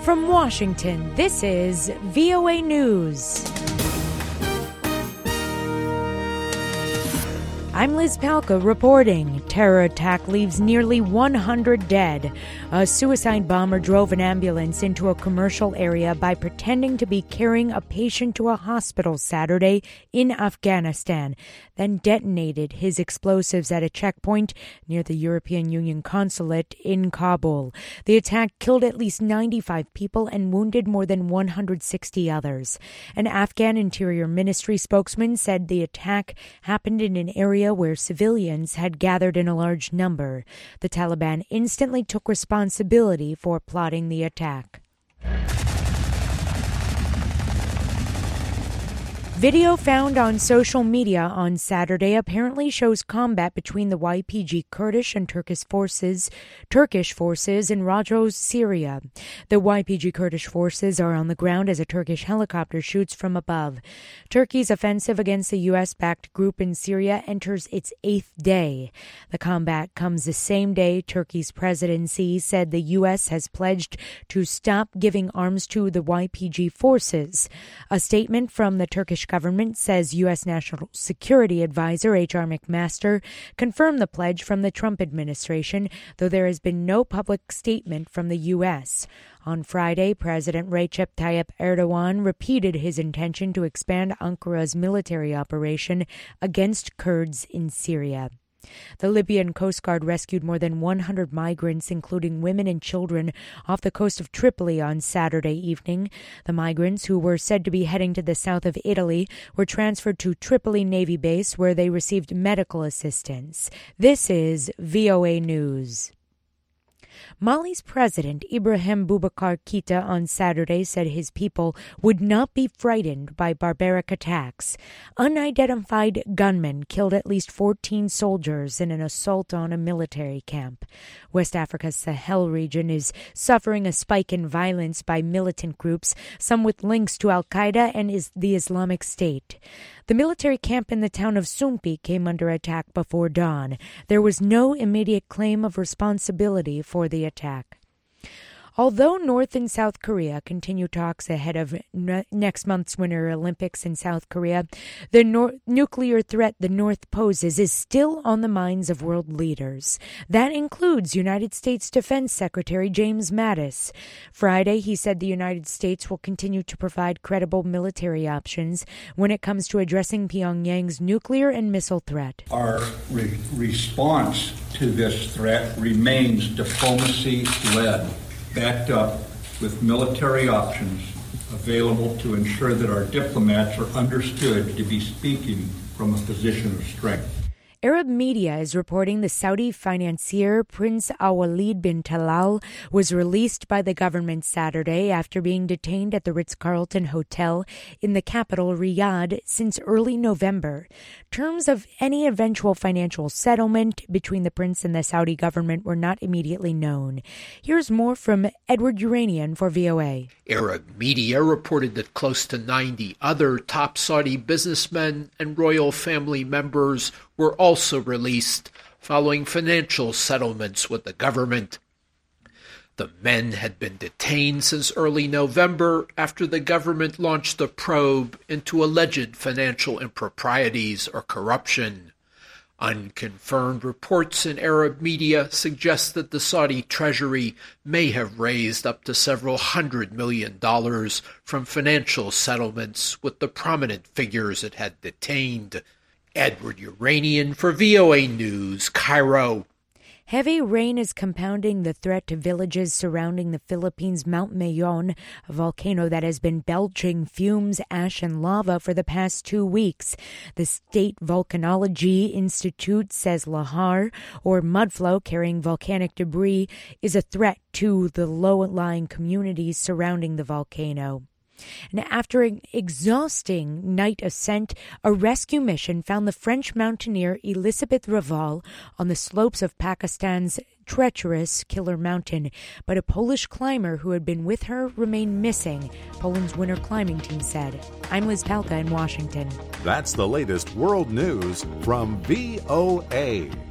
From Washington, this is VOA News. I'm Liz Palka reporting. Terror attack leaves nearly 100 dead. A suicide bomber drove an ambulance into a commercial area by pretending to be carrying a patient to a hospital Saturday in Afghanistan, then detonated his explosives at a checkpoint near the European Union consulate in Kabul. The attack killed at least 95 people and wounded more than 160 others. An Afghan Interior Ministry spokesman said the attack happened in an area where civilians had gathered in a large number. The Taliban instantly took responsibility for plotting the attack. Video found on social media on Saturday apparently shows combat between the YPG Kurdish and Turkish forces in Rojava, Syria. The YPG Kurdish forces are on the ground as a Turkish helicopter shoots from above. Turkey's offensive against the U.S.-backed group in Syria enters its 8th day. The combat comes the same day Turkey's presidency said the U.S. has pledged to stop giving arms to the YPG forces. A statement from the Turkish government says U.S. National Security Advisor H.R. McMaster confirmed the pledge from the Trump administration, though there has been no public statement from the U.S. On Friday, President Recep Tayyip Erdogan repeated his intention to expand Ankara's military operation against Kurds in Syria. The Libyan Coast Guard rescued more than 100 migrants, including women and children, off the coast of Tripoli on Saturday evening. The migrants, who were said to be heading to the south of Italy, were transferred to Tripoli Navy Base, where they received medical assistance. This is VOA News. Mali's president, Ibrahim Boubacar Keïta, on Saturday said his people would not be frightened by barbaric attacks. Unidentified gunmen killed at least 14 soldiers in an assault on a military camp. West Africa's Sahel region is suffering a spike in violence by militant groups, some with links to al-Qaeda and the Islamic State. The military camp in the town of Sumpi came under attack before dawn. There was no immediate claim of responsibility for the attack. Although North and South Korea continue talks ahead of next month's Winter Olympics in South Korea, the nuclear threat the North poses is still on the minds of world leaders. That includes United States Defense Secretary James Mattis. Friday, he said the United States will continue to provide credible military options when it comes to addressing Pyongyang's nuclear and missile threat. Our response to this threat remains diplomacy-led, backed up with military options available to ensure that our diplomats are understood to be speaking from a position of strength. Arab media is reporting the Saudi financier Prince Al-Walid bin Talal was released by the government Saturday after being detained at the Ritz-Carlton Hotel in the capital, Riyadh, since early November. Terms of any eventual financial settlement between the prince and the Saudi government were not immediately known. Here's more from Edward Uranian for VOA. Arab media reported that close to 90 other top Saudi businessmen and royal family members were also released following financial settlements with the government. The men had been detained since early November after the government launched a probe into alleged financial improprieties or corruption. Unconfirmed reports in Arab media suggest that the Saudi treasury may have raised up to several $100 million from financial settlements with the prominent figures it had detained. Edward Uranian for VOA News, Cairo. Heavy rain is compounding the threat to villages surrounding the Philippines' Mount Mayon, a volcano that has been belching fumes, ash, and lava for the past 2 weeks. The State Volcanology Institute says lahar, or mudflow carrying volcanic debris, is a threat to the low-lying communities surrounding the volcano. And after an exhausting night ascent, a rescue mission found the French mountaineer Elisabeth Raval on the slopes of Pakistan's treacherous Killer Mountain, but a Polish climber who had been with her remained missing, Poland's winter climbing team said. I'm Liz Palka in Washington. That's the latest world news from VOA.